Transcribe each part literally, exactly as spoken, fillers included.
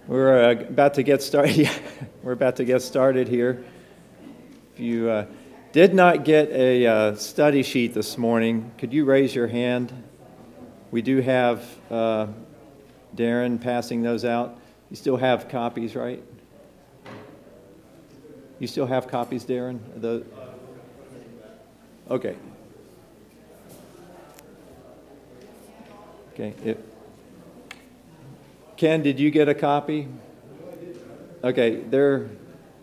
We're uh, about to get started. We're about to get started here. If you uh, did not get a uh, study sheet this morning, could you raise your hand? We do have uh, Darren passing those out. You still have copies, right? You still have copies, Darren? The okay. Okay. It, Ken, did you get a copy? Okay, they're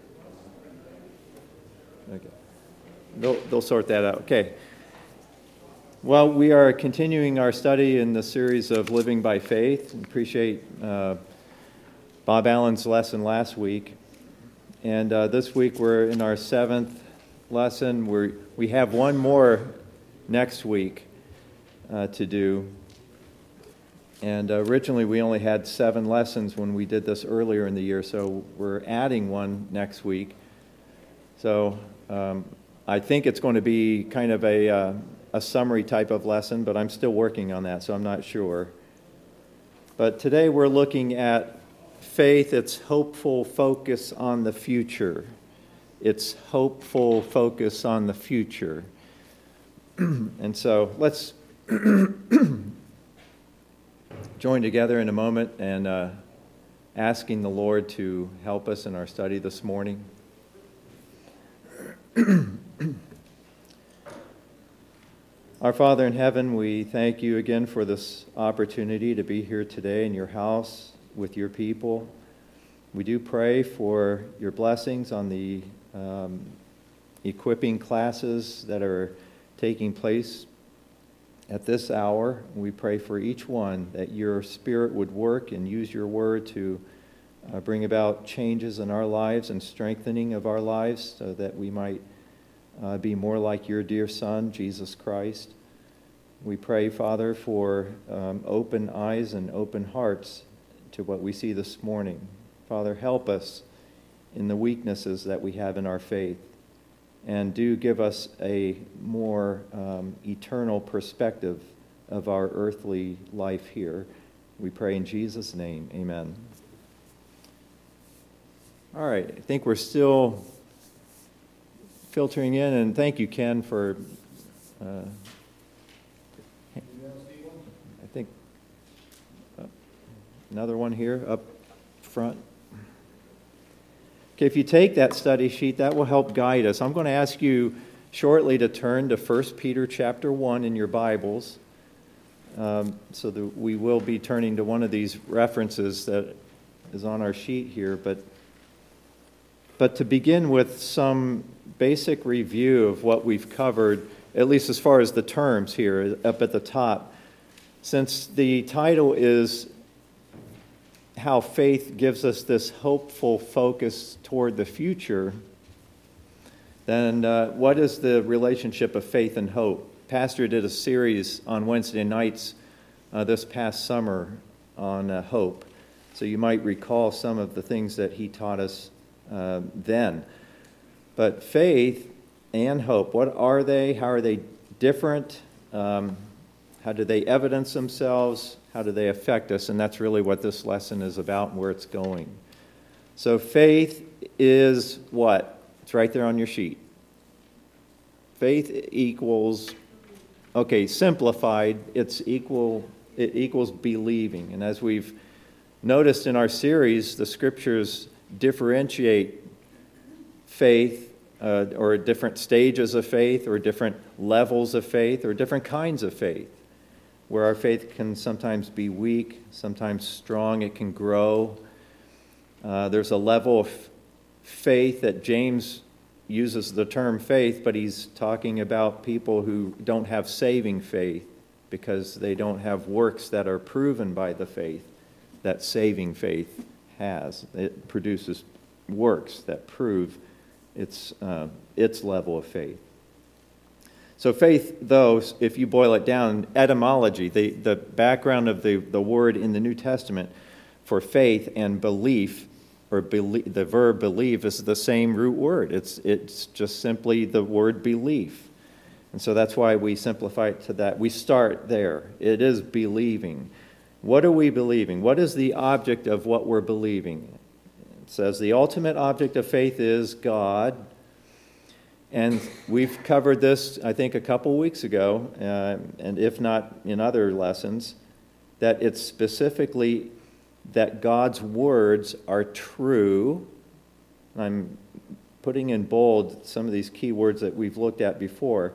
okay. They'll they'll sort that out. Okay. Well, we are continuing our study in the series of Living by Faith. Appreciate uh, Bob Allen's lesson last week, and uh, this week we're in our seventh lesson. We we have one more next week uh, to do. And uh, originally we only had seven lessons when we did this earlier in the year, so we're adding one next week. So um, I think it's going to be kind of a, uh, a summary type of lesson, but I'm still working on that, so I'm not sure. But today we're looking at faith, its hopeful focus on the future. Its hopeful focus on the future. And so let's join together in a moment and uh, asking the Lord to help us in our study this morning. Our Father in heaven, we thank you again for this opportunity to be here today in your house with your people. We do pray for your blessings on the um, equipping classes that are taking place at this hour. We pray for each one that your Spirit would work and use your word to uh, bring about changes in our lives and strengthening of our lives so that we might uh, be more like your dear Son, Jesus Christ. We pray, Father, for um, open eyes and open hearts to what we see this morning. Father, help us in the weaknesses that we have in our faith. And do give us a more um, eternal perspective of our earthly life here. We pray in Jesus' name, amen. All right, I think we're still filtering in, and thank you, Ken, for, uh, I think, uh, another one here up front. Okay, if you take that study sheet, that will help guide us. I'm going to ask you shortly to turn to First Peter chapter one in your Bibles, um, so that we will be turning to one of these references that is on our sheet here. But, but to begin with some basic review of what we've covered, at least as far as the terms here up at the top. Since the title is how faith gives us this hopeful focus toward the future, then uh, what is the relationship of faith and hope? Pastor did a series on Wednesday nights uh, this past summer on uh, hope. So you might recall some of the things that he taught us uh, then. But faith and hope, what are they? How are they different? Um, how do they evidence themselves? How do they affect us? And that's really what this lesson is about and where it's going. So faith is what? It's right there on your sheet. Faith equals, okay, simplified, it's equal, it equals believing. And as we've noticed in our series, the scriptures differentiate faith uh, or different stages of faith or different levels of faith or different kinds of faith, where our faith can sometimes be weak, sometimes strong, it can grow. Uh, there's a level of faith that James uses the term faith, but he's talking about people who don't have saving faith because they don't have works that are proven by the faith that saving faith has. It produces works that prove its, uh, its level of faith. So faith, though, if you boil it down, etymology, the, the background of the, the word in the New Testament for faith and belief, or believe, the verb believe, is the same root word. It's, it's just simply the word belief. And so that's why we simplify it to that. We start there. It is believing. What are we believing? What is the object of what we're believing? It says the ultimate object of faith is God. And we've covered this, I think, a couple weeks ago, uh, and if not in other lessons, that it's specifically that God's words are true. I'm putting in bold some of these key words that we've looked at before.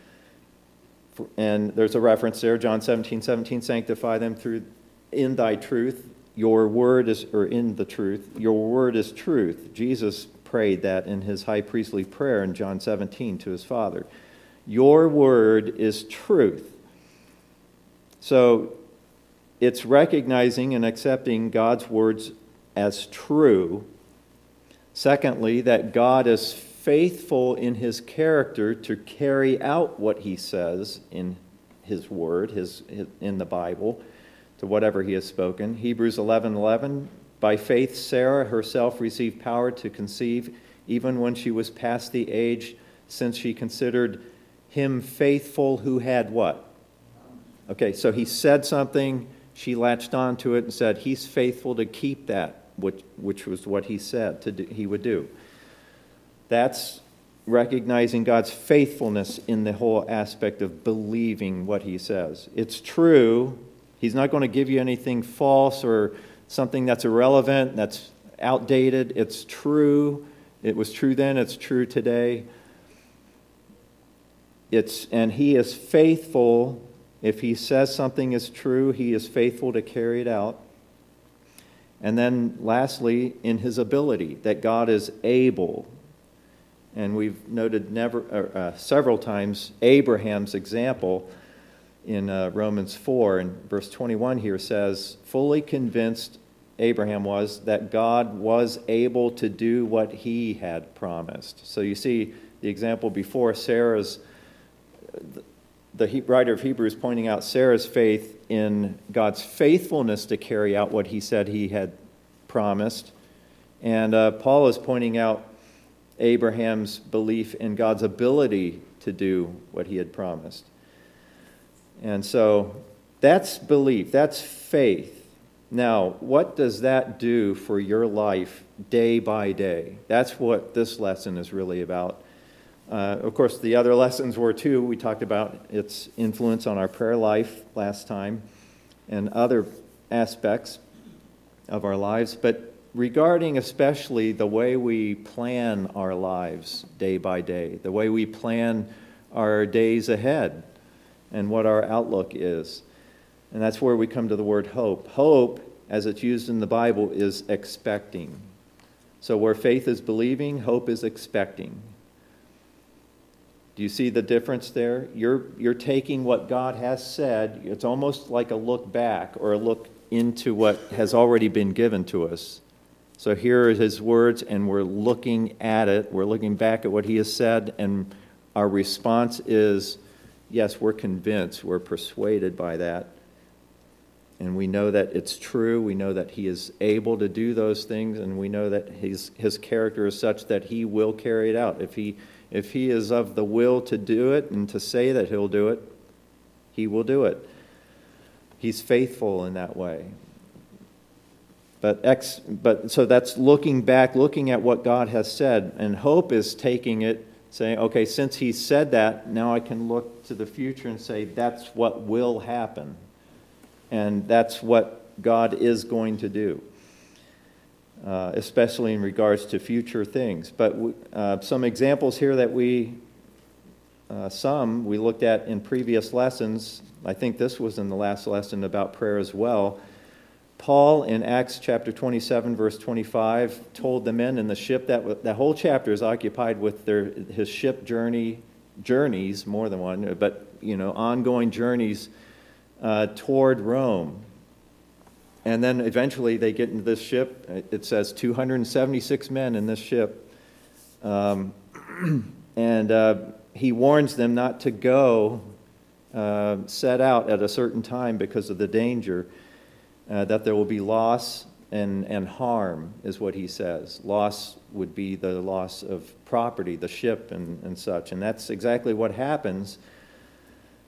And there's a reference there, John seventeen seventeen, sanctify them through in thy truth. Your word is, or in the truth, your word is truth. Jesus prayed that in his high priestly prayer in John seventeen to his Father. Your word is truth. So it's recognizing and accepting God's words as true. Secondly, that God is faithful in his character to carry out what he says in his word, his, his in the Bible, to whatever he has spoken. Hebrews eleven eleven, by faith Sarah herself received power to conceive even when she was past the age, since she considered him faithful who had what? Okay, so he said something, she latched on to it and said, he's faithful to keep that, which, which was what he said to do, he would do. That's recognizing God's faithfulness in the whole aspect of believing what he says. It's true. He's not going to give you anything false or something that's irrelevant, that's outdated. It's true. It was true then, it's true today. It's and he is faithful. If he says something is true, he is faithful to carry it out. And then lastly, in his ability, that God is able. And we've noted never, uh, uh, several times Abraham's example in uh, Romans four, and verse twenty-one here says, fully convinced Abraham was that God was able to do what he had promised. So you see the example before, Sarah's, the writer of Hebrews pointing out Sarah's faith in God's faithfulness to carry out what he said he had promised. And uh, Paul is pointing out Abraham's belief in God's ability to do what he had promised. And so that's belief, that's faith. Now, what does that do for your life day by day? That's what this lesson is really about. Uh, of course, the other lessons were too. We talked about its influence on our prayer life last time and other aspects of our lives. But regarding especially the way we plan our lives day by day, the way we plan our days ahead and what our outlook is. And that's where we come to the word hope. Hope, as it's used in the Bible, is expecting. So where faith is believing, hope is expecting. Do you see the difference there? You're, you're taking what God has said. It's almost like a look back or a look into what has already been given to us. So here are his words, and we're looking at it. We're looking back at what he has said, and our response is, yes, we're convinced. We're persuaded by that. And we know that it's true. We know that he is able to do those things, and we know that his his character is such that he will carry it out. If he if he is of the will to do it and to say that he'll do it, he will do it. He's faithful in that way. But ex, but so that's looking back, looking at what God has said, and hope is taking it, saying, okay, since he said that, now I can look to the future and say that's what will happen. And that's what God is going to do, uh, especially in regards to future things. But uh, some examples here that we, uh, some we looked at in previous lessons. I think this was in the last lesson about prayer as well. Paul in Acts chapter twenty-seven, verse twenty-five, told the men in the ship that that whole chapter is occupied with their his ship journey, journeys, more than one, but you know, ongoing journeys Uh, toward Rome. And then eventually they get into this ship. It says two hundred seventy-six men in this ship. Um, and uh, he warns them not to go uh, set out at a certain time because of the danger, uh, that there will be loss and, and harm, is what he says. Loss would be the loss of property, the ship and, and such. And that's exactly what happens.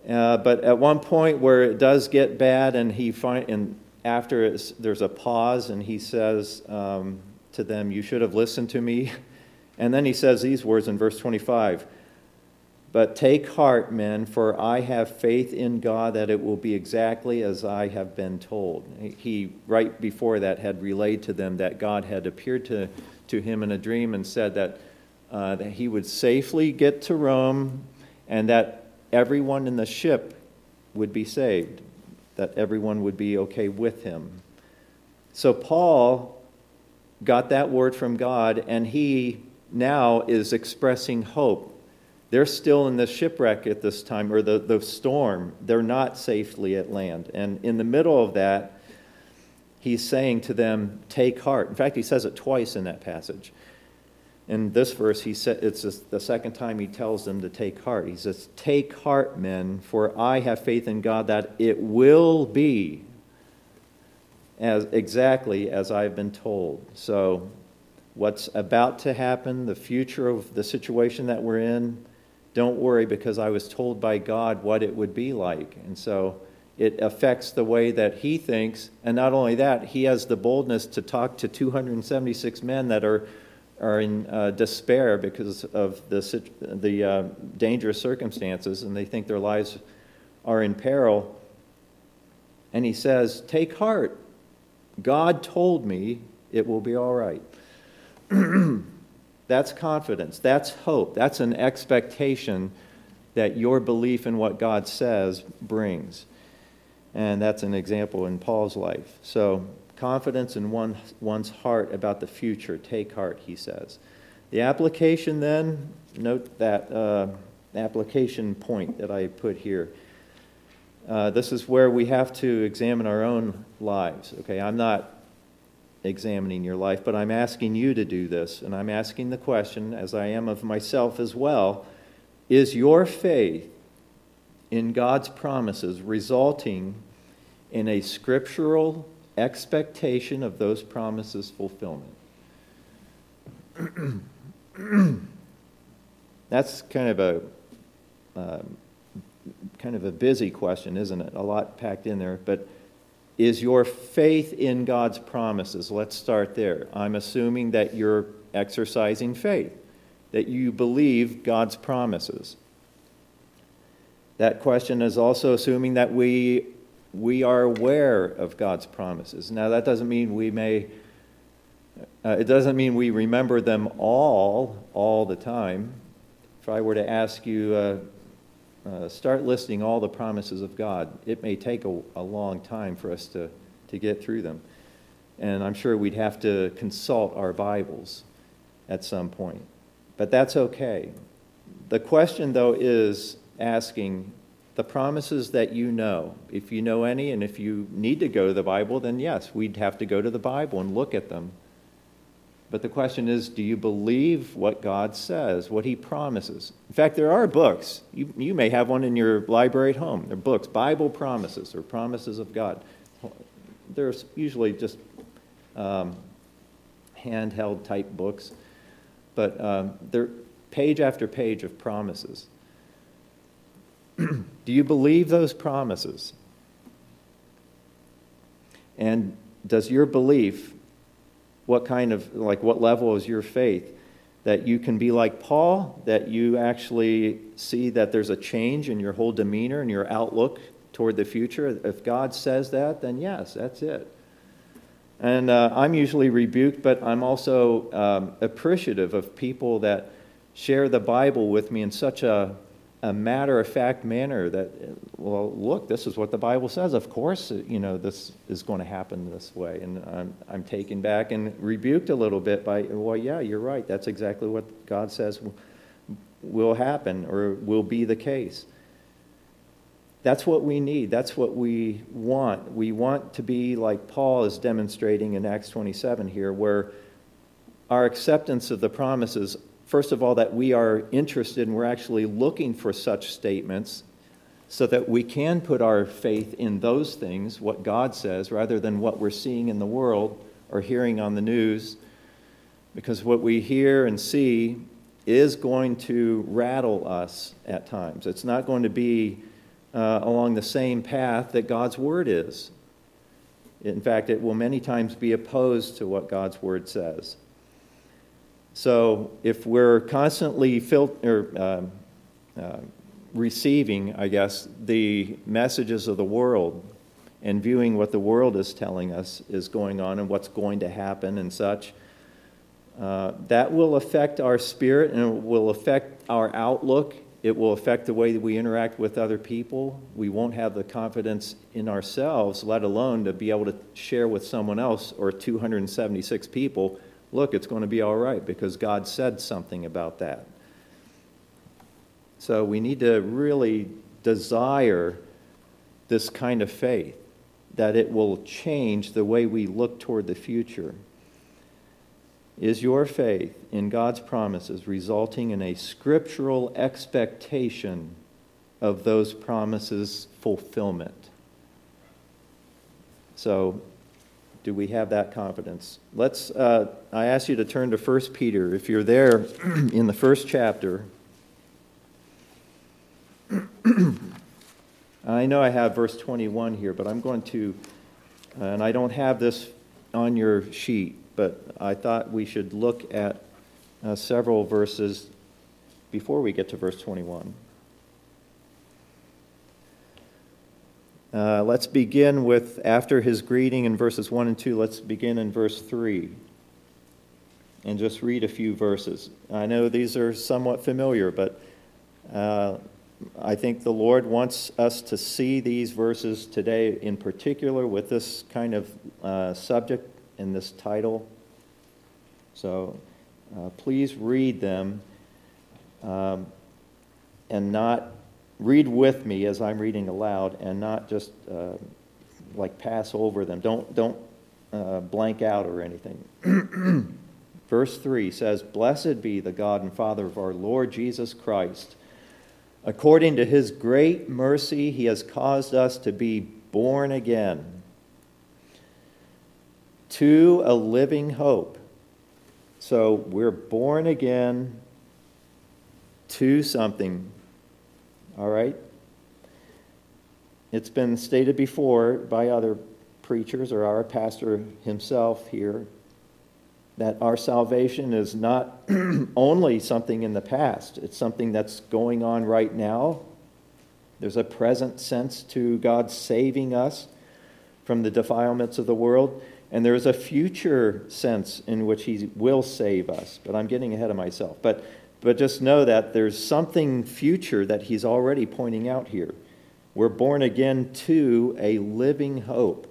Uh, but at one point where it does get bad, and he find, and after it's, there's a pause, and he says um, to them, "You should have listened to me." And then he says these words in verse twenty-five, "But take heart, men, for I have faith in God that it will be exactly as I have been told." He, right before that, had relayed to them that God had appeared to, to him in a dream and said that, uh, that he would safely get to Rome, and that everyone in the ship would be saved, that everyone would be okay with him. So Paul got that word from God, and he now is expressing hope. They're still in the shipwreck at this time, or the, the storm. They're not safely at land. And in the middle of that, he's saying to them, take heart. In fact, he says it twice in that passage. In this verse, he said, it's the second time he tells them to take heart. He says, take heart, men, for I have faith in God that it will be as exactly as I've been told. So what's about to happen, the future of the situation that we're in, don't worry, because I was told by God what it would be like. And so it affects the way that he thinks. And not only that, he has the boldness to talk to two hundred seventy-six men that are are in uh, despair because of the, the uh, dangerous circumstances, and they think their lives are in peril. And he says, take heart. God told me it will be all right. That's confidence. That's hope. That's an expectation that your belief in what God says brings. And that's an example in Paul's life. So confidence in one, one's heart about the future. Take heart, he says. The application then, note that uh, application point that I put here. Uh, this is where we have to examine our own lives. Okay, I'm not examining your life, but I'm asking you to do this. And I'm asking the question, as I am of myself as well, is your faith in God's promises resulting in a scriptural expectation of those promises' fulfillment? That's kind of a uh, kind of a busy question, isn't it? A lot packed in there. But is your faith in God's promises? Let's start there. I'm assuming that you're exercising faith, that you believe God's promises. That question is also assuming that we we are aware of God's promises. Now, that doesn't mean we may, uh, it doesn't mean we remember them all, all the time. If I were to ask you, uh, uh, start listing all the promises of God, it may take a, a long time for us to, to get through them. And I'm sure we'd have to consult our Bibles at some point. But that's okay. The question, though, is asking, the promises that you know, if you know any, and if you need to go to the Bible, then yes, we'd have to go to the Bible and look at them. But the question is, do you believe what God says, what he promises? In fact, there are books. You, you may have one in your library at home. They're books, Bible promises, or promises of God. There's usually just um, handheld type books, but um, they're page after page of promises. Do you believe those promises? And does your belief, what kind of, like what level is your faith? That you can be like Paul, that you actually see that there's a change in your whole demeanor and your outlook toward the future? If God says that, then yes, that's it. And uh, I'm usually rebuked, but I'm also um, appreciative of people that share the Bible with me in such a a matter-of-fact manner that, well, look, this is what the Bible says. Of course, you know, this is going to happen this way. And I'm, I'm taken back and rebuked a little bit by, well, yeah, you're right. That's exactly what God says will, will happen or will be the case. That's what we need. That's what we want. We want to be like Paul is demonstrating in Acts twenty-seven here, where our acceptance of the promises, first of all, that we are interested and we're actually looking for such statements so that we can put our faith in those things, what God says, rather than what we're seeing in the world or hearing on the news. Because what we hear and see is going to rattle us at times. It's not going to be uh, along the same path that God's Word is. In fact, it will many times be opposed to what God's Word says. So if we're constantly fil- or, uh, uh, receiving, I guess, the messages of the world and viewing what the world is telling us is going on and what's going to happen and such, uh, that will affect our spirit and it will affect our outlook. It will affect the way that we interact with other people. We won't have the confidence in ourselves, let alone to be able to share with someone else or two hundred seventy-six people, look, it's going to be all right because God said something about that. So we need to really desire this kind of faith, that it will change the way we look toward the future. Is your faith in God's promises resulting in a scriptural expectation of those promises' fulfillment? So, do we have that confidence? Let's. Uh, I ask you to turn to First Peter. If you're there in the first chapter, I know I have verse twenty-one here, but I'm going to, uh, and I don't have this on your sheet, but I thought we should look at uh, several verses before we get to verse twenty-one. Uh, let's begin with, after his greeting in verses one and two, let's begin in verse three and just read a few verses. I know these are somewhat familiar, but uh, I think the Lord wants us to see these verses today in particular with this kind of uh, subject and this title. So uh, please read them um, and not read with me as I'm reading aloud and not just uh, like pass over them. Don't, don't uh, blank out or anything. Verse three says, "Blessed be the God and Father of our Lord Jesus Christ. According to his great mercy, he has caused us to be born again to a living hope." So we're born again to something. All right? It's been stated before by other preachers or our pastor himself here that our salvation is not only something in the past. It's something that's going on right now. There's a present sense to God saving us from the defilements of the world. And there's a future sense in which he will save us. But I'm getting ahead of myself. But, but just know that there's something future that he's already pointing out here. We're born again to a living hope.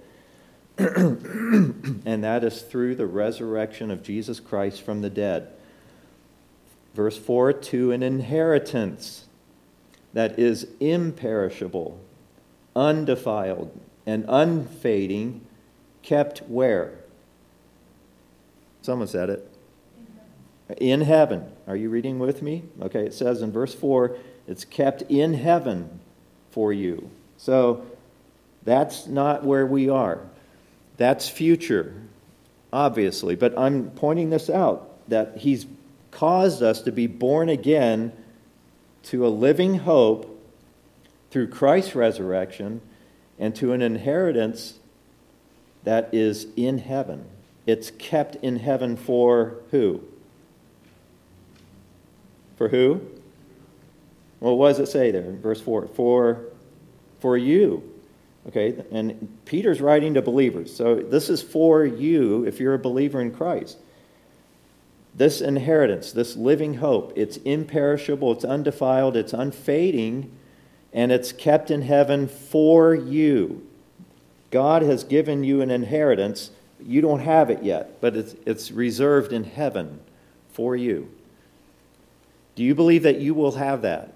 And that is through the resurrection of Jesus Christ from the dead. Verse four, to an inheritance that is imperishable, undefiled, and unfading, kept where? Someone said it. In heaven. Are you reading with me? Okay, it says in verse four, it's kept in heaven for you. So that's not where we are. That's future, obviously. But I'm pointing this out, that he's caused us to be born again to a living hope through Christ's resurrection and to an inheritance that is in heaven. It's kept in heaven for who? For who? Well, what does it say there in verse four? For, for you. Okay, and Peter's writing to believers. So this is for you if you're a believer in Christ. This inheritance, this living hope, it's imperishable, it's undefiled, it's unfading, and it's kept in heaven for you. God has given you an inheritance. You don't have it yet, but it's, it's reserved in heaven for you. Do you believe that you will have that?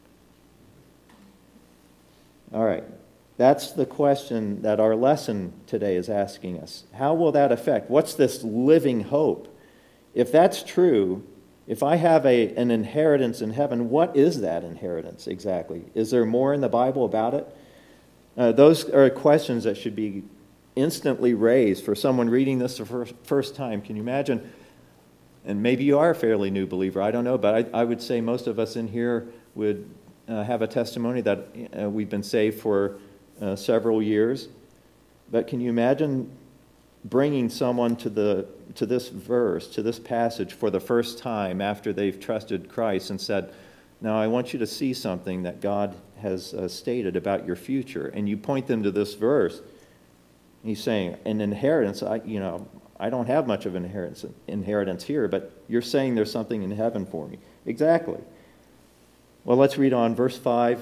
All right. That's the question that our lesson today is asking us. How will that affect? What's this living hope? If that's true, if I have a, an inheritance in heaven, what is that inheritance exactly? Is there more in the Bible about it? Uh, those are questions that should be instantly raised for someone reading this the first, first time. Can you imagine? And maybe you are a fairly new believer. I don't know, but I, I would say most of us in here would uh, have a testimony that uh, we've been saved for uh, several years. But can you imagine bringing someone to the to this verse, to this passage for the first time after they've trusted Christ and said, now I want you to see something that God has uh, stated about your future. And you point them to this verse. He's saying, an inheritance, I, you know, I don't have much of an inheritance, inheritance here, but you're saying there's something in heaven for me. Exactly. Well, let's read on. Verse five.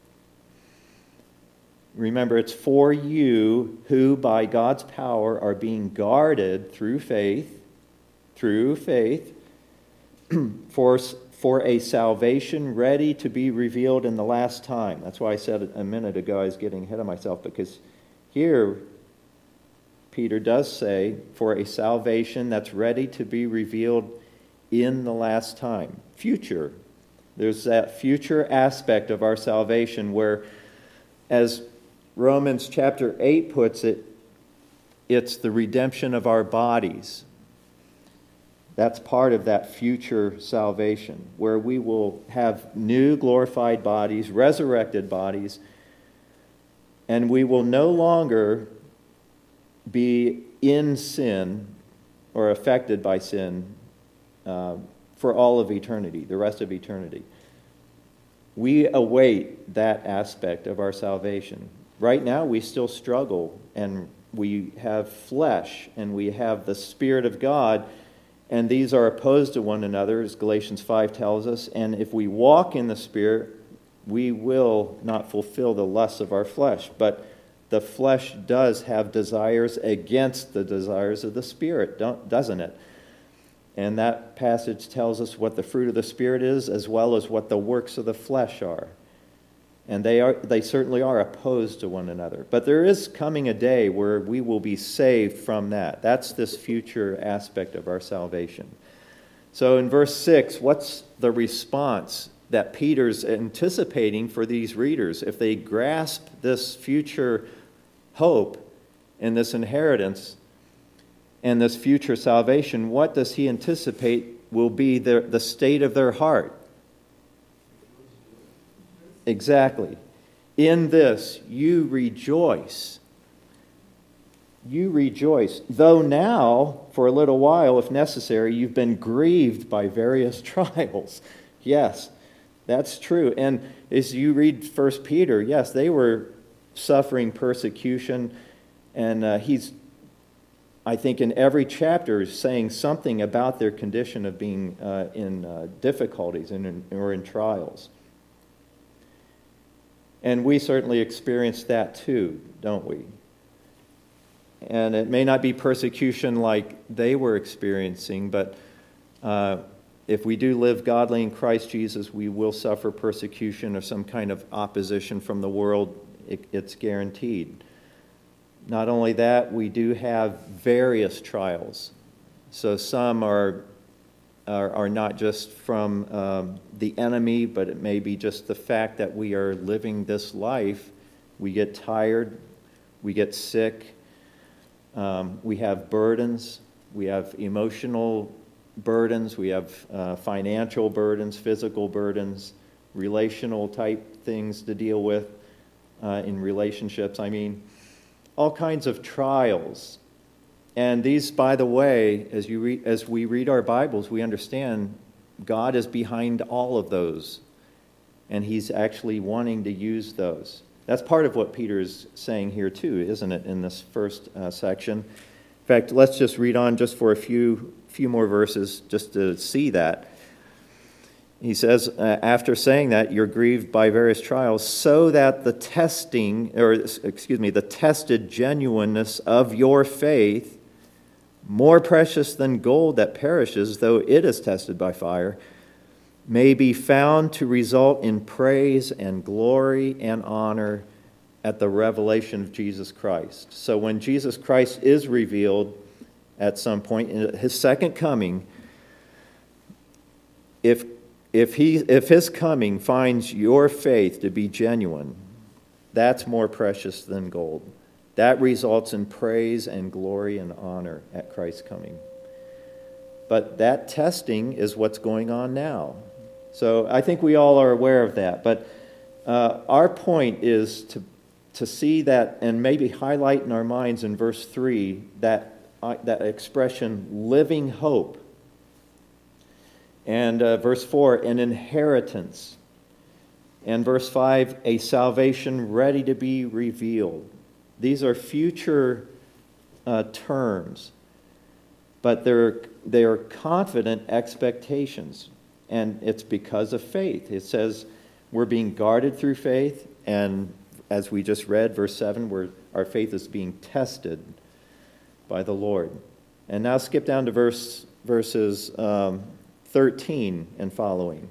Remember, it's for you who by God's power are being guarded through faith, through faith, for, for a salvation ready to be revealed in the last time. That's why I said a minute ago I was getting ahead of myself, because here Peter does say, for a salvation that's ready to be revealed in the last time. Future. There's that future aspect of our salvation where, as Romans chapter eight puts it, it's the redemption of our bodies. That's part of that future salvation, where we will have new glorified bodies, resurrected bodies, and we will no longer be in sin or affected by sin uh, for all of eternity, the rest of eternity. We await that aspect of our salvation. Right now, we still struggle, and we have flesh, and we have the Spirit of God, and these are opposed to one another, as Galatians five tells us. And if we walk in the Spirit, we will not fulfill the lusts of our flesh. But the flesh does have desires against the desires of the Spirit, don't, doesn't it? And that passage tells us what the fruit of the Spirit is, as well as what the works of the flesh are. And they are they certainly are opposed to one another. But there is coming a day where we will be saved from that. That's this future aspect of our salvation. So in verse six, what's the response that Peter's anticipating for these readers? If they grasp this future hope and this inheritance and this future salvation, what does he anticipate will be the, the state of their heart? Exactly. In this, you rejoice. You rejoice. Though now, for a little while, if necessary, you've been grieved by various trials. Yes, that's true. And as you read First Peter, yes, they were suffering persecution. And uh, he's, I think, in every chapter saying something about their condition of being uh, in uh, difficulties and in, or in trials. And we certainly experience that too, don't we? And it may not be persecution like they were experiencing, but uh, if we do live godly in Christ Jesus, we will suffer persecution or some kind of opposition from the world. It, it's guaranteed. Not only that, we do have various trials. So some are Are, are not just from um, the enemy, but it may be just the fact that we are living this life. We get tired, we get sick, um, we have burdens, we have emotional burdens, we have uh, financial burdens, physical burdens, relational type things to deal with uh, in relationships. I mean, all kinds of trials. And these, by the way, as you read, as we read our Bibles, we understand God is behind all of those. And he's actually wanting to use those. That's part of what Peter is saying here too, isn't it, in this first uh, section? In fact, let's just read on just for a few, few more verses just to see that. He says, uh, after saying that, you're grieved by various trials, so that the testing, or excuse me, the tested genuineness of your faith, more precious than gold that perishes, though it is tested by fire, may be found to result in praise and glory and honor at the revelation of Jesus Christ. So when Jesus Christ is revealed at some point in his second coming, if if he if his coming finds your faith to be genuine, that's more precious than gold. That results in praise and glory and honor at Christ's coming. But that testing is what's going on now. So I think we all are aware of that. But uh, our point is to, to see that and maybe highlight in our minds in verse three that, uh, that expression, living hope. And uh, verse four, an inheritance. And verse five, a salvation ready to be revealed. These are future uh, terms, but they're, they are confident expectations. And it's because of faith. It says we're being guarded through faith, and as we just read, verse seven, where our faith is being tested by the Lord. And now skip down to verse verses um, thirteen and following.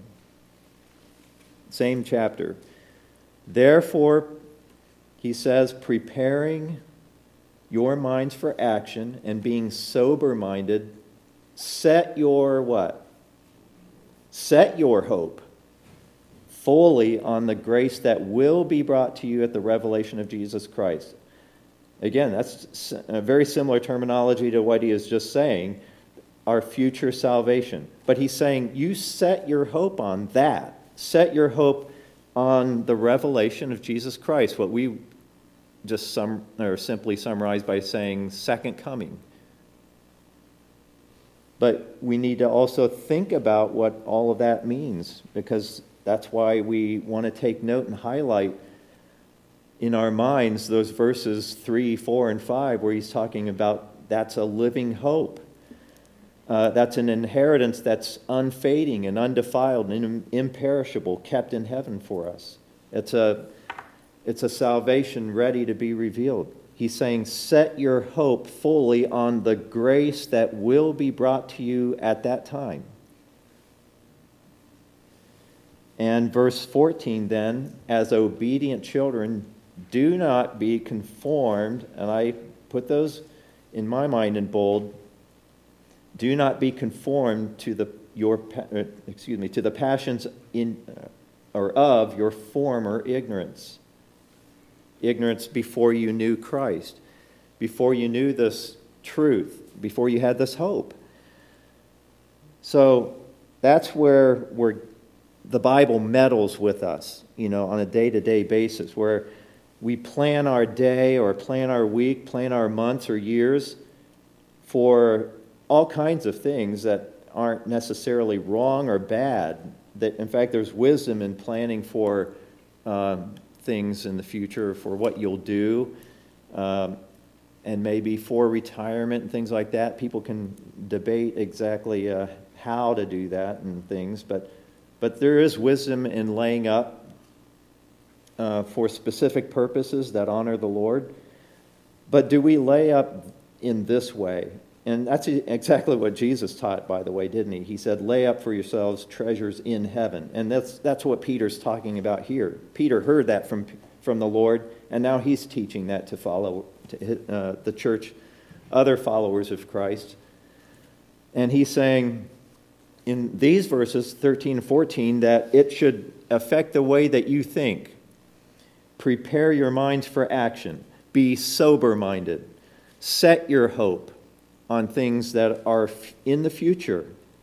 Same chapter. Therefore, he says, preparing your minds for action and being sober-minded, set your what? Set your hope fully on the grace that will be brought to you at the revelation of Jesus Christ. Again, that's a very similar terminology to what he is just saying, our future salvation. But he's saying, you set your hope on that. Set your hope on the revelation of Jesus Christ, what we just sum, or simply summarize by saying second coming. But we need to also think about what all of that means, because that's why we want to take note and highlight in our minds those verses three, four, and five, where he's talking about that's a living hope. Uh, that's an inheritance that's unfading and undefiled and imperishable, kept in heaven for us. It's a, it's a salvation ready to be revealed. He's saying, set your hope fully on the grace that will be brought to you at that time. And verse fourteen then, as obedient children, do not be conformed, and I put those in my mind in bold, do not be conformed to the your excuse me to the passions in or of your former ignorance. Ignorance before you knew Christ, before you knew this truth, before you had this hope. So that's where where the Bible meddles with us, you know, on a day-to-day basis, where we plan our day or plan our week, plan our months or years for all kinds of things that aren't necessarily wrong or bad. That, in fact, there's wisdom in planning for um, things in the future, for what you'll do, um, and maybe for retirement and things like that. People can debate exactly uh, how to do that and things, but but there is wisdom in laying up uh, for specific purposes that honor the Lord. But do we lay up in this way? And that's exactly what Jesus taught, by the way, didn't he? He said, lay up for yourselves treasures in heaven. And that's that's what Peter's talking about here. Peter heard that from, from the Lord, and now he's teaching that to follow to, uh, the church, other followers of Christ. And he's saying in these verses, thirteen and fourteen, that it should affect the way that you think. Prepare your minds for action. Be sober-minded. Set your hope on things that are in the future.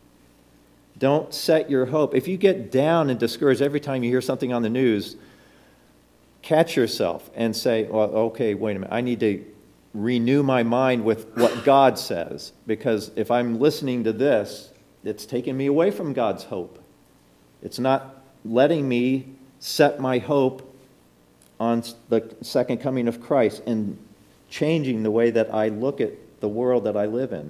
Don't set your hope. If you get down and discouraged every time you hear something on the news, catch yourself and say, well, okay, wait a minute. I need to renew my mind with what God says, because if I'm listening to this, it's taking me away from God's hope. It's not letting me set my hope on the second coming of Christ and changing the way that I look at the world that I live in.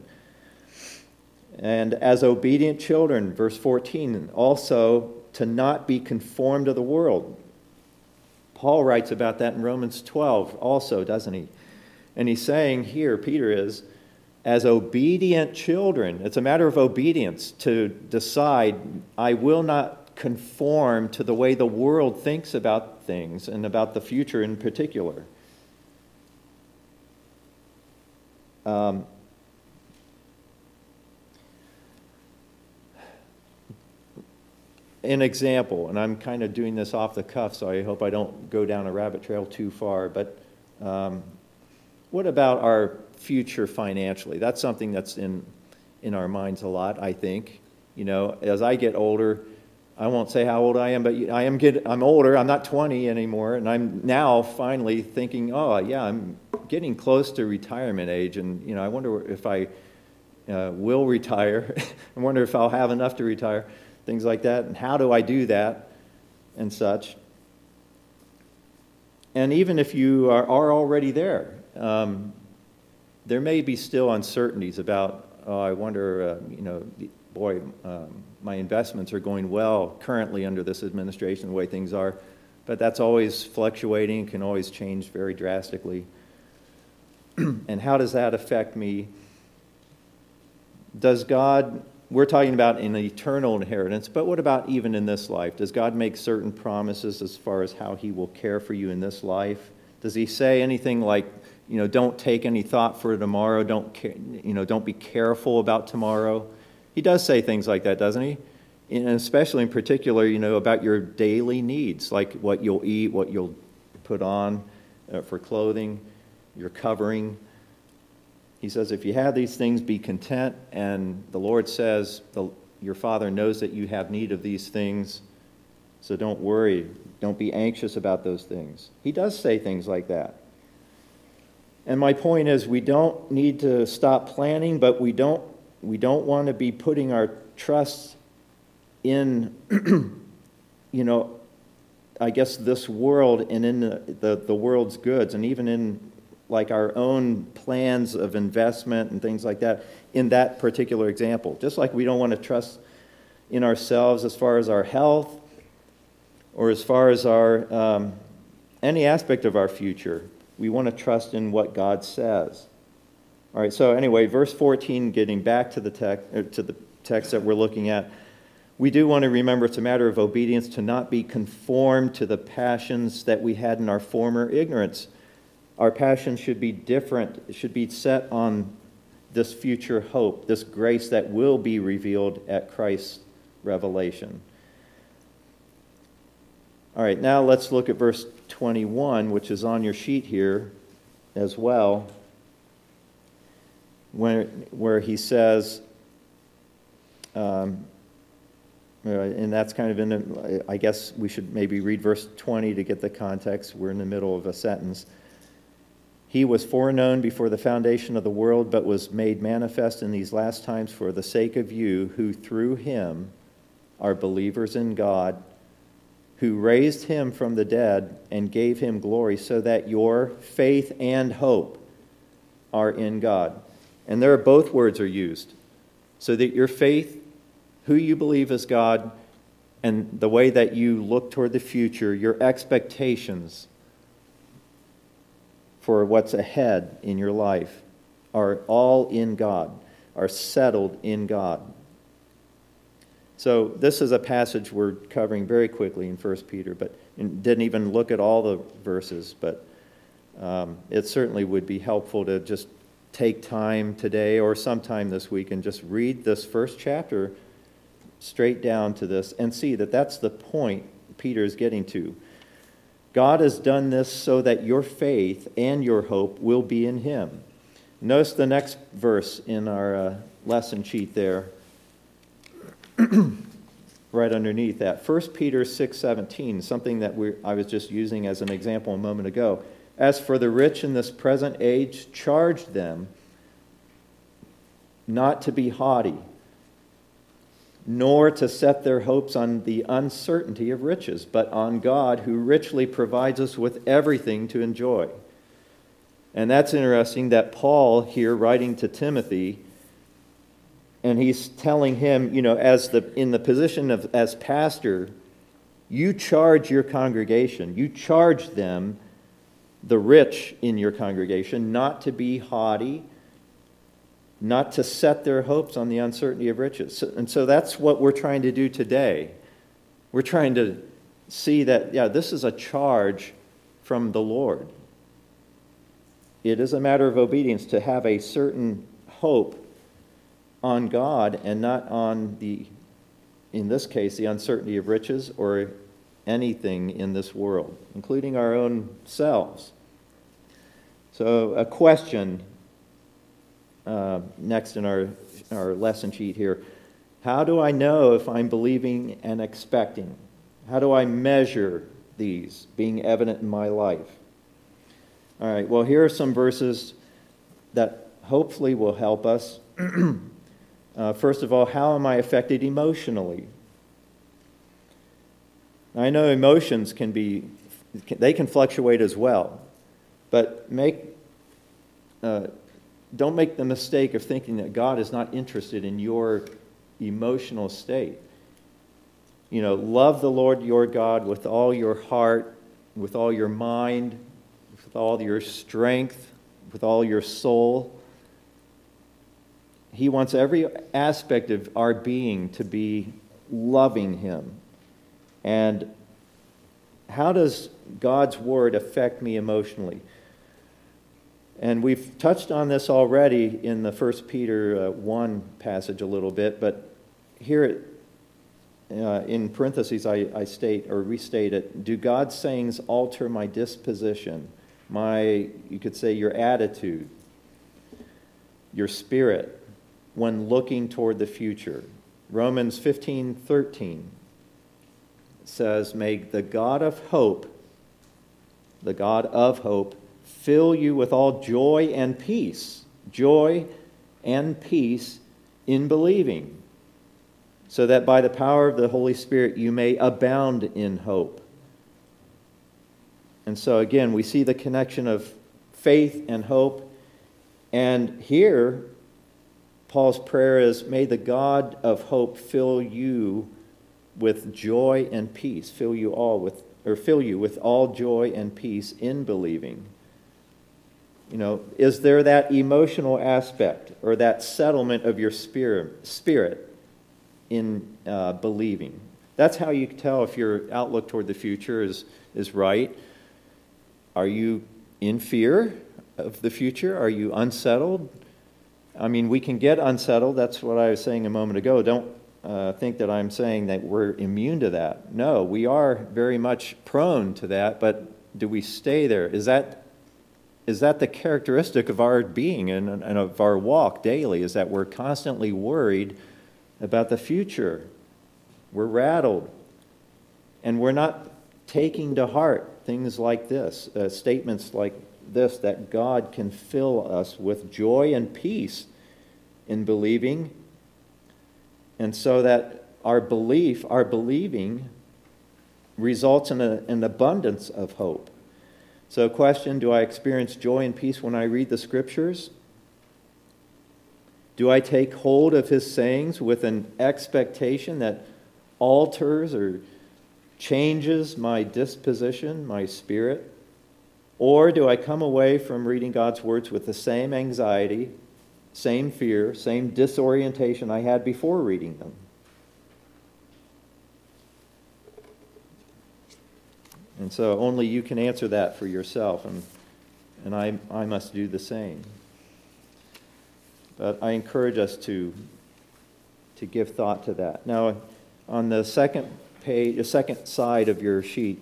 And as obedient children, verse fourteen, also to not be conformed to the world. Paul writes about that in Romans twelve also, doesn't he? And he's saying here, Peter is, as obedient children, it's a matter of obedience to decide, I will not conform to the way the world thinks about things and about the future in particular. Um, an example, and I'm kind of doing this off the cuff, so I hope I don't go down a rabbit trail too far, but um, what about our future financially? That's something that's in in our minds a lot, I think. You know, as I get older, I won't say how old I am, but I am get, I'm older. I'm not twenty anymore, and I'm now finally thinking, oh, yeah, I'm getting close to retirement age, and you know, I wonder if I uh, will retire. I wonder if I'll have enough to retire, things like that, and how do I do that, and such. And even if you are, are already there, um, there may be still uncertainties about, oh, I wonder, uh, you know, boy, um, my investments are going well currently under this administration, the way things are, but that's always fluctuating, can always change very drastically. And how does that affect me? Does God, we're talking about an eternal inheritance, but what about even in this life? Does God make certain promises as far as how he will care for you in this life? Does he say anything like, you know, don't take any thought for tomorrow, don't, you know, don't be careful about tomorrow? He does say things like that, doesn't he? And especially in particular, you know, about your daily needs, like what you'll eat, what you'll put on uh, for clothing, your covering. He says, if you have these things, be content. And the Lord says, the, your Father knows that you have need of these things, so don't worry. Don't be anxious about those things. He does say things like that. And my point is, we don't need to stop planning, but we don't We don't want to be putting our trust in, you know, I guess this world and in the, the, the world's goods, and even in like our own plans of investment and things like that in that particular example. Just like we don't want to trust in ourselves as far as our health or as far as our um, any aspect of our future. We want to trust in what God says. All right, so anyway, verse fourteen, getting back to the text, to the text that we're looking at, we do want to remember it's a matter of obedience to not be conformed to the passions that we had in our former ignorance. Our passion should be different. It should be set on this future hope, this grace that will be revealed at Christ's revelation. All right, now let's look at verse twenty-one, which is on your sheet here as well. Where, where he says, um, and that's kind of in, the, I guess we should maybe read verse twenty to get the context. We're in the middle of a sentence. He was foreknown before the foundation of the world, but was made manifest in these last times for the sake of you, who through him are believers in God, who raised him from the dead and gave him glory, so that your faith and hope are in God. And there are both words are used. So that your faith, who you believe is God, and the way that you look toward the future, your expectations for what's ahead in your life are all in God, are settled in God. So this is a passage we're covering very quickly in First Peter, but didn't even look at all the verses, but um, it certainly would be helpful to just take time today or sometime this week and just read this first chapter straight down to this and see that that's the point Peter is getting to. God has done this so that your faith and your hope will be in him. Notice the next verse in our uh, lesson sheet there, right underneath that. First Peter six seventeen, something that we I was just using as an example a moment ago. As for the rich in this present age, charge them not to be haughty, nor to set their hopes on the uncertainty of riches, but on God, who richly provides us with everything to enjoy. And that's interesting that Paul here, writing to Timothy, and he's telling him, you know, as the in the position of as pastor, you charge your congregation, you charge them, the rich in your congregation, not to be haughty, not to set their hopes on the uncertainty of riches. So, and so that's what we're trying to do today. We're trying to see that, yeah, this is a charge from the Lord. It is a matter of obedience to have a certain hope on God and not on the, in this case, the uncertainty of riches or anything in this world, including our own selves. So a question uh, next in our, our lesson sheet here. How do I know if I'm believing and expecting? How do I measure these being evident in my life? All right, well, here are some verses that hopefully will help us. uh, first of all, how am I affected emotionally? I know emotions can be, they can fluctuate as well, but make, uh, don't make the mistake of thinking that God is not interested in your emotional state. You know, love the Lord your God with all your heart, with all your mind, with all your strength, with all your soul. He wants every aspect of our being to be loving Him. And how does God's Word affect me emotionally? And we've touched on this already in the First Peter uh, one passage a little bit, but here uh, in parentheses I, I state or restate it, do God's sayings alter my disposition, my, you could say, your attitude, your spirit when looking toward the future? Romans fifteen thirteen says, may the God of hope, the God of hope, fill you with all joy and peace, joy and peace in believing, so that by the power of the Holy Spirit you may abound in hope. And so again, we see the connection of faith and hope. And here, Paul's prayer is, may the God of hope fill you with joy and peace, fill you all with, or fill you with all joy and peace in believing. You know, is there that emotional aspect or that settlement of your spirit, spirit in uh, believing? That's how you can tell if your outlook toward the future is, is right. Are you in fear of the future? Are you unsettled? I mean, we can get unsettled. That's what I was saying a moment ago. Don't uh, think that I'm saying that we're immune to that. No, we are very much prone to that, but do we stay there? Is that is that the characteristic of our being and, and of our walk daily, is that we're constantly worried about the future? We're rattled, and we're not taking to heart things like this, uh, statements like this, that God can fill us with joy and peace in believing, and so that our belief, our believing, results in a, an abundance of hope. So, question, do I experience joy and peace when I read the Scriptures? Do I take hold of His sayings with an expectation that alters or changes my disposition, my spirit? Or do I come away from reading God's words with the same anxiety, same fear, same disorientation I had before reading them? And so only you can answer that for yourself, and and I I must do the same. But I encourage us to to give thought to that. Now, on the second page, the second side of your sheet,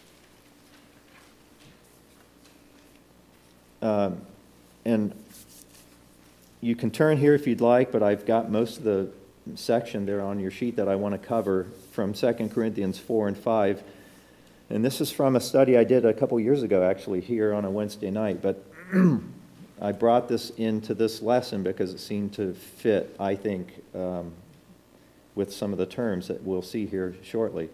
um, and you can turn here if you'd like, but I've got most of the section there on your sheet that I want to cover from Second Corinthians four and five. And this is from a study I did a couple years ago, actually, here on a Wednesday night. But I brought this into this lesson because it seemed to fit, I think, um, with some of the terms that we'll see here shortly.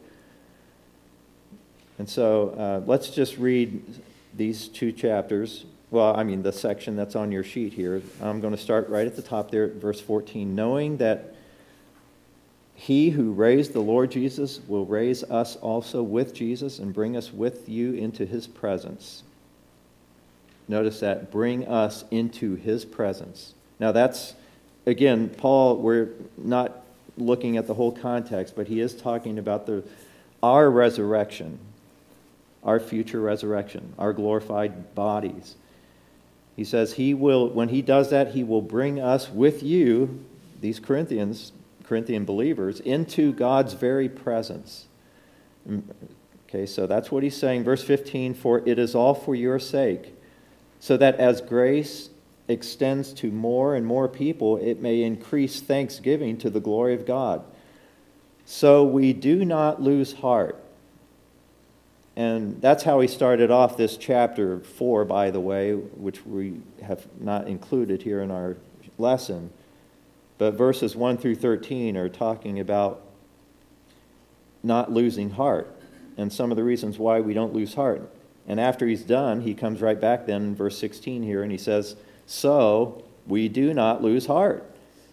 And so uh, let's just read these two chapters. Well, I mean, the section that's on your sheet here. I'm going to start right at the top there at verse fourteen. Knowing that He who raised the Lord Jesus will raise us also with Jesus and bring us with you into His presence. Notice that, bring us into His presence. Now that's, again, Paul, we're not looking at the whole context, but he is talking about the our resurrection, our future resurrection, our glorified bodies. He says he will, when he does that, he will bring us with you, these Corinthians, Corinthian believers, into God's very presence. Okay, so that's what he's saying. Verse fifteen, for it is all for your sake, so that as grace extends to more and more people, it may increase thanksgiving to the glory of God. So we do not lose heart. And that's how he started off this chapter four, by the way, which we have not included here in our lesson. But verses one through thirteen are talking about not losing heart and some of the reasons why we don't lose heart. And after he's done, he comes right back then in verse sixteen here, and he says, so we do not lose heart.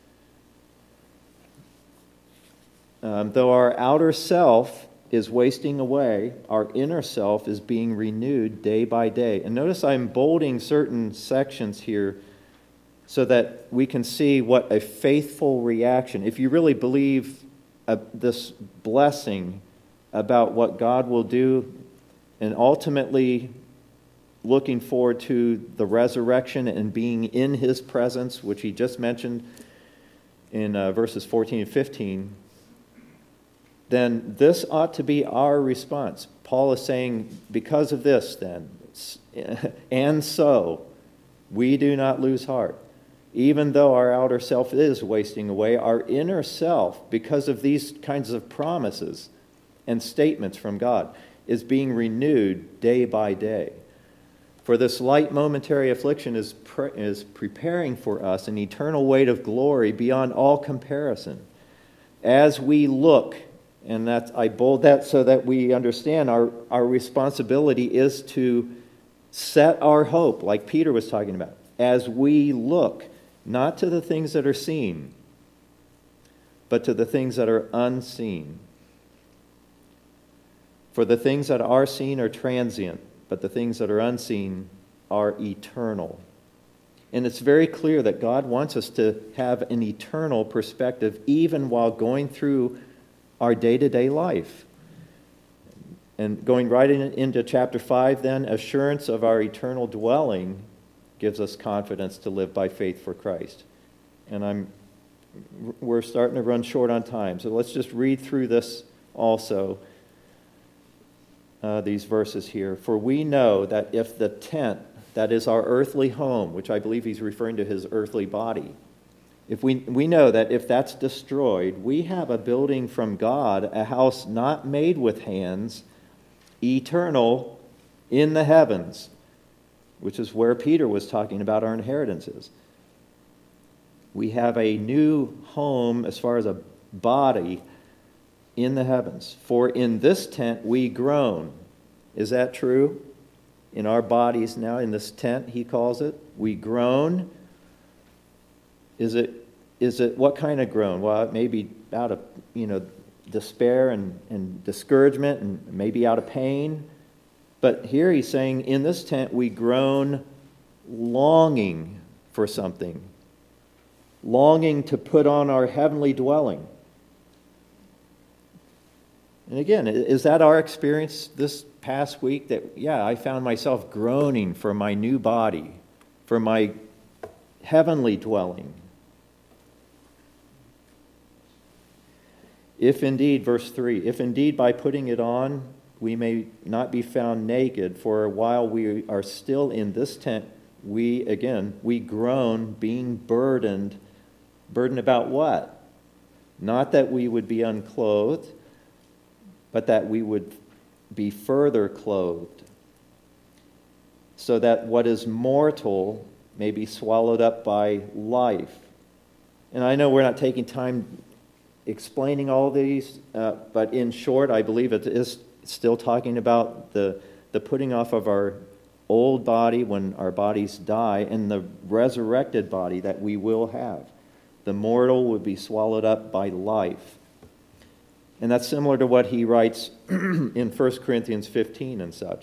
Um, though our outer self is wasting away, our inner self is being renewed day by day. And notice I'm bolding certain sections here so that we can see what a faithful reaction, if you really believe uh, this blessing about what God will do, and ultimately looking forward to the resurrection and being in his presence, which he just mentioned in uh, verses fourteen and fifteen, then this ought to be our response. Paul is saying, because of this then, and so, we do not lose heart. Even though our outer self is wasting away, our inner self, because of these kinds of promises and statements from God, is being renewed day by day. For this light momentary affliction is, pre- is preparing for us an eternal weight of glory beyond all comparison. As we look, and that I bold that so that we understand our, our responsibility is to set our hope, like Peter was talking about, as we look, not to the things that are seen, but to the things that are unseen. For the things that are seen are transient, but the things that are unseen are eternal. And it's very clear that God wants us to have an eternal perspective even while going through our day-to-day life. And going right in, into chapter five then, assurance of our eternal dwelling gives us confidence to live by faith for Christ. And I'm we're starting to run short on time, so let's just read through this also. Uh, these verses here. For we know that if the tent, that is our earthly home, which I believe he's referring to his earthly body, if we, we know that if that's destroyed, we have a building from God, a house not made with hands, eternal in the heavens, which is where Peter was talking about our inheritances. We have a new home as far as a body in the heavens. For in this tent we groan. Is that true? In our bodies now, in this tent, he calls it, we groan. Is it, is it what kind of groan? Well, it may be out of, you know, despair and, and discouragement and maybe out of pain. But here he's saying, in this tent we groan longing for something. Longing to put on our heavenly dwelling. And again, is that our experience this past week? That, yeah, I found myself groaning for my new body, for my heavenly dwelling. If indeed, verse three, if indeed by putting it on, we may not be found naked, for while we are still in this tent, we, again, we groan, being burdened. Burdened about what? Not that we would be unclothed, but that we would be further clothed, so that what is mortal may be swallowed up by life. And I know we're not taking time explaining all these, uh, but in short, I believe it is still talking about the, the putting off of our old body when our bodies die, and the resurrected body that we will have. The mortal would be swallowed up by life. And that's similar to what he writes in First Corinthians fifteen and such.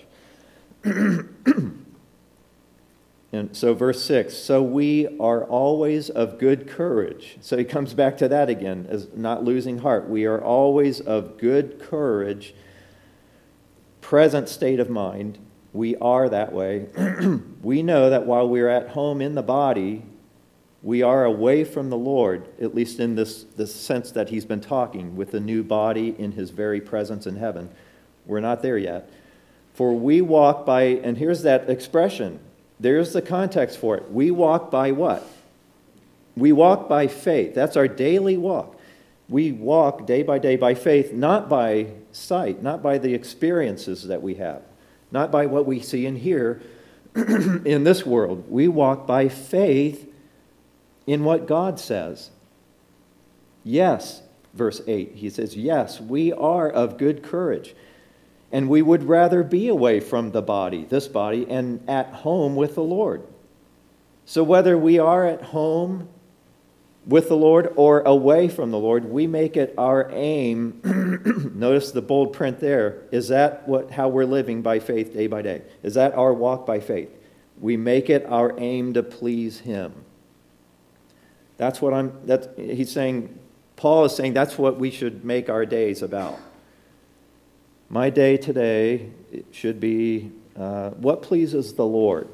And so verse six, so we are always of good courage. So he comes back to that again, as not losing heart. We are always of good courage, present state of mind. We are that way. We know that while we're at home in the body, we are away from the Lord, at least in this, this sense that he's been talking, with the new body in his very presence in heaven. We're not there yet. For we walk by, and here's that expression, There's the context for it. We walk by what? We walk by faith. That's our daily walk. We walk day by day by faith, not by sight, not by the experiences that we have, not by what we see and hear in this world. We walk by faith in what God says. Yes, verse eight, he says, yes, we are of good courage, and we would rather be away from the body, this body, and at home with the Lord. So whether we are at home with the Lord or away from the Lord, we make it our aim. Notice the bold print there. Is that what how we're living by faith day by day? Is that our walk by faith? We make it our aim to please Him. That's what I'm. That's he's saying. Paul is saying that's what we should make our days about. My day today should be uh, what pleases the Lord.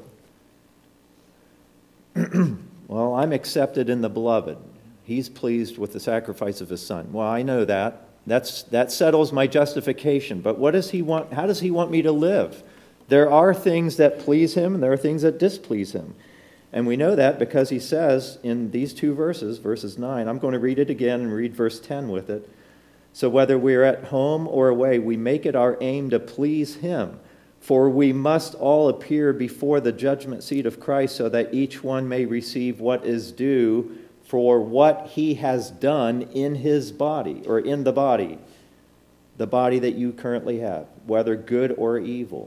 Well, I'm accepted in the beloved. He's pleased with the sacrifice of his son. Well, I know that. That's that settles my justification. But what does he want? How does he want me to live? There are things that please him and there are things that displease him. And we know that because he says in these two verses, verses nine, I'm going to read it again and read verse ten with it. So whether we're at home or away, we make it our aim to please him. For we must all appear before the judgment seat of Christ so that each one may receive what is due for what he has done in his body, or in the body, the body that you currently have, whether good or evil.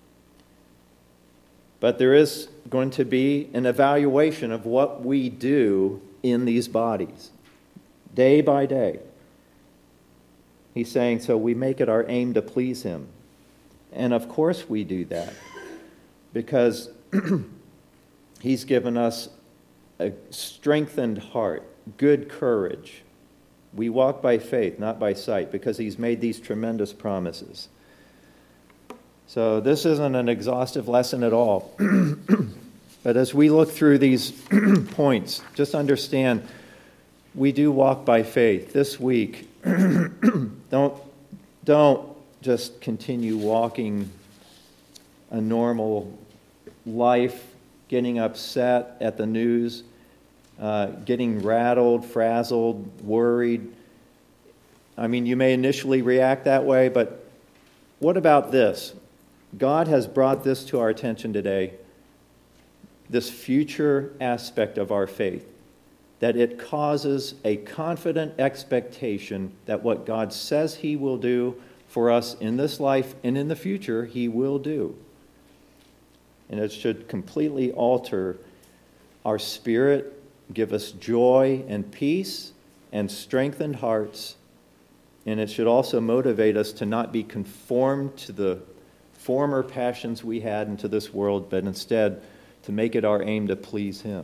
But there is going to be an evaluation of what we do in these bodies, day by day. He's saying, so we make it our aim to please him. And of course we do that because he's given us a strengthened heart, good courage. We walk by faith, not by sight, because he's made these tremendous promises. So this isn't an exhaustive lesson at all. But as we look through these points, just understand we do walk by faith. This week, don't, don't just continue walking a normal life, getting upset at the news, uh, getting rattled, frazzled, worried. I mean, you may initially react that way, but what about this? God has brought this to our attention today, this future aspect of our faith, that it causes a confident expectation that what God says he will do for us in this life and in the future, he will do. And it should completely alter our spirit, give us joy and peace and strengthened hearts. And it should also motivate us to not be conformed to the former passions we had into this world, but instead to make it our aim to please him.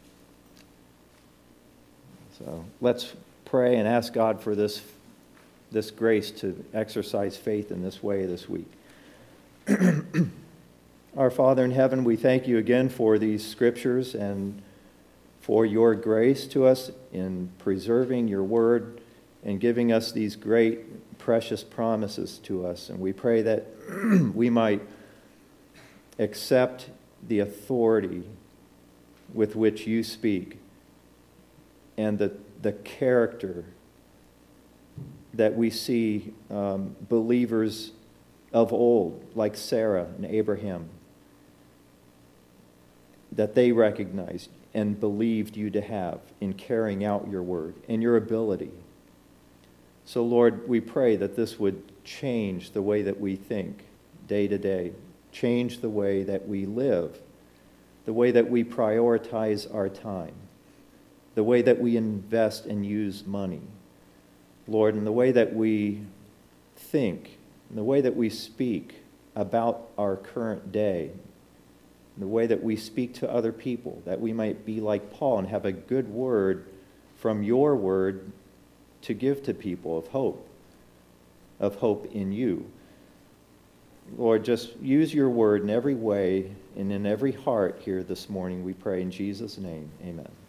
So let's pray and ask God for this, this grace to exercise faith in this way this week. Our Father in heaven, we thank you again for these scriptures and for your grace to us in preserving your word and giving us these great, precious promises to us. And we pray that we might accept the authority with which you speak and the, the character that we see um, believers of old, like Sarah and Abraham, that they recognized and believed you to have in carrying out your word and your ability. So, Lord, we pray that this would change the way that we think day to day, change the way that we live, the way that we prioritize our time, the way that we invest and use money, Lord, and the way that we think, and the way that we speak about our current day, the way that we speak to other people, that we might be like Paul and have a good word from your word to give to people of hope, of hope in you. Lord, just use your word in every way and in every heart here this morning, we pray in Jesus' name. Amen.